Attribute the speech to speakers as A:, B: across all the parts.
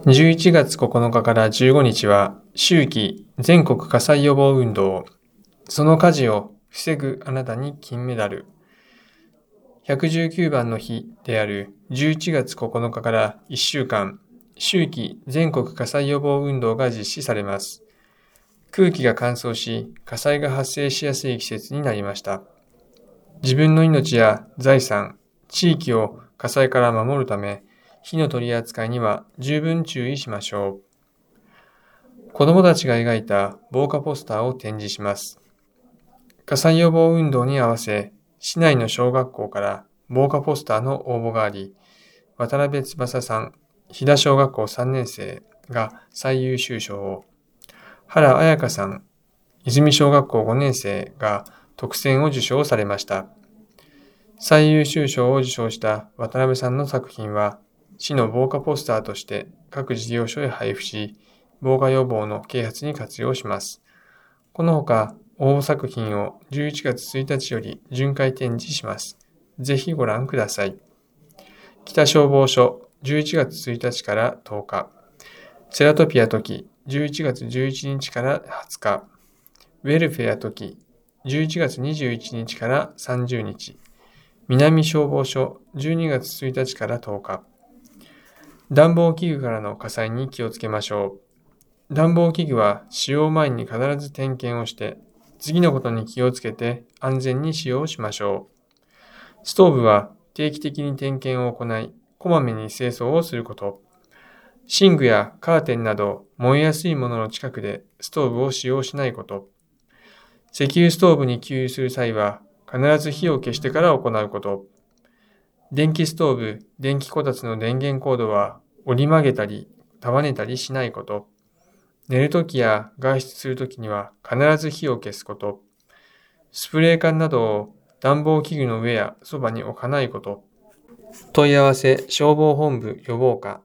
A: 11月9日から15日は、秋季全国火災予防運動、その火事を防ぐあなたに金メダル。119番の日である11月9日から1週間、秋季全国火災予防運動が実施されます。空気が乾燥し、火災が発生しやすい季節になりました。自分の命や財産、地域を火災から守るため、火の取り扱いには十分注意しましょう。子どもたちが描いた防火ポスターを展示します。火災予防運動に合わせ、市内の小学校から防火ポスターの応募があり、渡辺翼さん、飛騨小学校3年生が最優秀賞を、原彩香さん、泉小学校5年生が特選を受賞されました。最優秀賞を受賞した渡辺さんの作品は、市の防火ポスターとして各事業所へ配布し、防火予防の啓発に活用します。このほか、応募作品を11月1日より巡回展示します。ぜひご覧ください。北消防署11月1日から10日、セラトピア時11月11日から20日、ウェルフェア時11月21日から30日、南消防署12月1日から10日、暖房器具からの火災に気をつけましょう。暖房器具は使用前に必ず点検をして、次のことに気をつけて安全に使用しましょう。ストーブは定期的に点検を行い、こまめに清掃をすること。寝具やカーテンなど燃えやすいものの近くでストーブを使用しないこと。石油ストーブに給油する際は必ず火を消してから行うこと。電気ストーブ、電気こたつの電源コードは折り曲げたり束ねたりしないこと。寝るときや外出するときには必ず火を消すこと。スプレー缶などを暖房器具の上やそばに置かないこと。問い合わせ消防本部予防課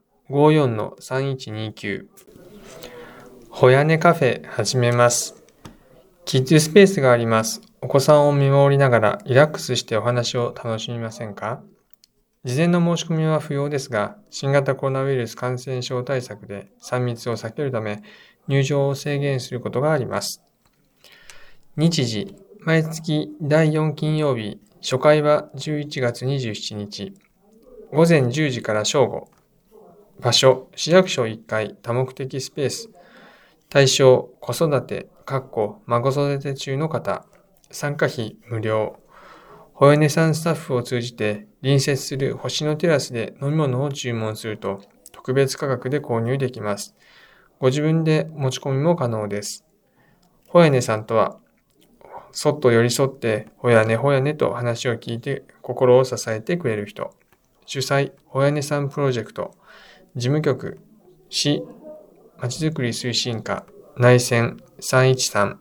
A: 54-3129。ほやねカフェ始めます。キッズスペースがあります。お子さんを見守りながらリラックスしてお話を楽しみませんか？事前の申し込みは不要ですが、新型コロナウイルス感染症対策で3密を避けるため、入場を制限することがあります。日時、毎月第4金曜日、初回は11月27日、午前10時から正午。場所、市役所1階多目的スペース。対象、子育て、孫育て中の方。参加費無料。ほやねさんスタッフを通じて隣接する星野テラスで飲み物を注文すると特別価格で購入できます。ご自分で持ち込みも可能です。ほやねさんとは、そっと寄り添ってほやねほやねと話を聞いて心を支えてくれる人。主催、ほやねさんプロジェクト。事務局、市まちづくり推進課、内線313